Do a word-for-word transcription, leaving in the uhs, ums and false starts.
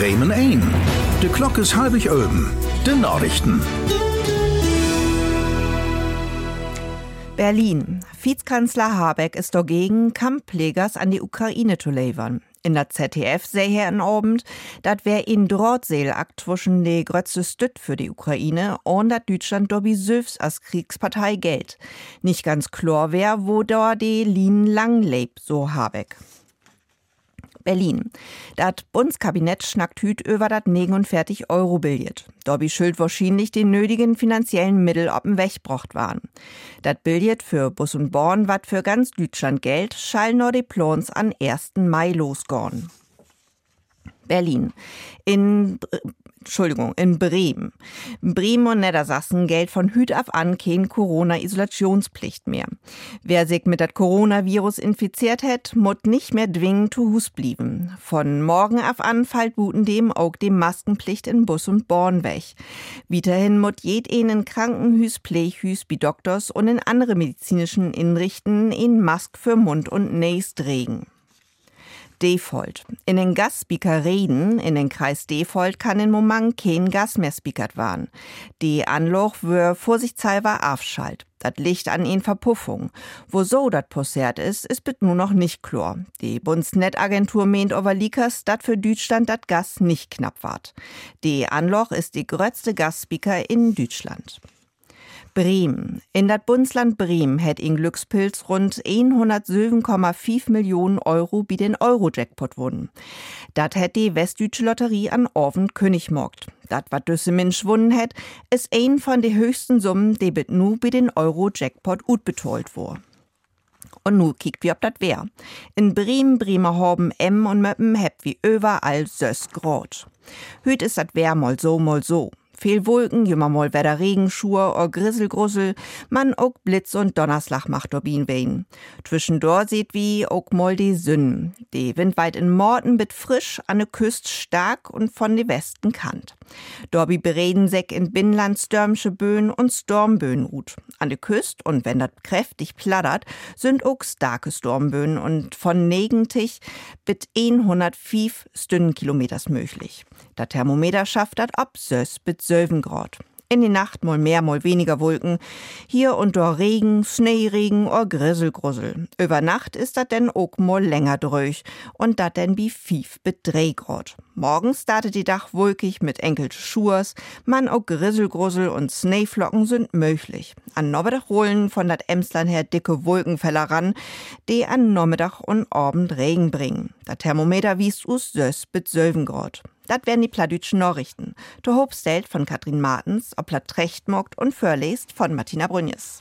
Bremen ein. De Glock is halbig oben. De Nachrichten. Berlin. Vizekanzler Habeck ist dagegen, Kampfpflegers an die Ukraine zu liefern. In der Z D F sei er in Abend, dat wär in Drahtseilakt zwischen de grötzte Stütt für die Ukraine und dat Deutschland dobi Süfs als Kriegspartei gilt. Nicht ganz klar wär, wo da die Lin lang lebt, so Habeck. Berlin. Dat Bundeskabinett schnackt hüt über dat negenundvierzig Euro Billett. Dobi schuld wahrscheinlich die nötigen finanziellen Mittel ob'n Weg brocht waren. Dat Billett für Bus und Bahn, wat für ganz Deutschland Geld, schall nur die Plans an ersten Mai losgorn. Berlin. In Entschuldigung, in Bremen. Bremen und Niedersachsen gilt von Hüt ab an kein Corona-Isolationspflicht mehr. Wer sich mit dat Coronavirus infiziert hat, mut nicht mehr zwingend zu Hus blieben. Von morgen ab an fällt buten dem auch die Maskenpflicht in Bus und Bahn weg. Weiterhin mut jed in Krankenhüs, Pfleghüs, bi Doktors und in andere medizinischen Inrichten in Mask für Mund und Näs trägen. Default. In den Gassbiekerreden in den Kreis Default kann in Moment kein Gas mehr spiekert waren. Die Anloch wär vorsichtshalber aufschalt. Dat liegt an in Verpuffung. Wo so dat passiert ist, ist bit nur noch nicht klar. Die Bundesnetzagentur meint over Likas, dat für Deutschland dat Gas nicht knapp ward. Die Anloch ist die größte Gasspieker in Deutschland. Bremen. In dat Bundesland Bremen hätt in Glückspilz rund hundertsieben Komma fünf Millionen Euro bi den Euro-Jackpot wunnen. Dat hätt die Westdeutsche Lotterie an Orven König mogt. Dat wat düsse Mensch wunnen hätt, ist ein von de höchsten Summen, die bit nu bi den Euro-Jackpot ut betollt wor. Und nu kiekt wie ob dat wär. In Bremen, Bremerhaven, Emmen und Möppen hebt wie überall sös grot. Hüt is dat wär mal so, mal so. Viel Wolken, jümmer mal Wetter Regenschur, or Grisselgrussel, man ook Blitz und Donnerslag macht obin wehen. Zwischendurch seht wie ook mal die Sünnen. Die Wind weit in Morten bit frisch, an de Küst stark und von de Westen kant. Dorbi bereden seck in Binnenland stürmische Böen und Stormböen ut. An de Küst, und wenn dat kräftig plattert, sind ook starke Stormböen und von Negentich bit hundertfünf Stundenkilometers möglich. Der Thermometer schafft dat ab sös bit sieben Grad. In die Nacht mal mehr, mal weniger Wolken. Hier und dort Regen, Schneeregen oder Grisselgrussel. Über Nacht ist dat denn auch mal länger dröch und dat denn wie fünf bis drei Grad. Morgens startet die Dach wolkig mit enkel Schurs, man auch Grisselgrussel und Schneeflocken sind möglich. An Nachmittag rollen von dat Emsland her dicke Wolkenfeller ran, die an Nachmittag und Abend Regen bringen. Der Thermometer wies us sös bis sieben Grad. Dat wären die pladütschen Nachrichten. To Hobstelt von Katrin Martens, ob Platt Trechtmogt und Förlest von Martina Brünjes.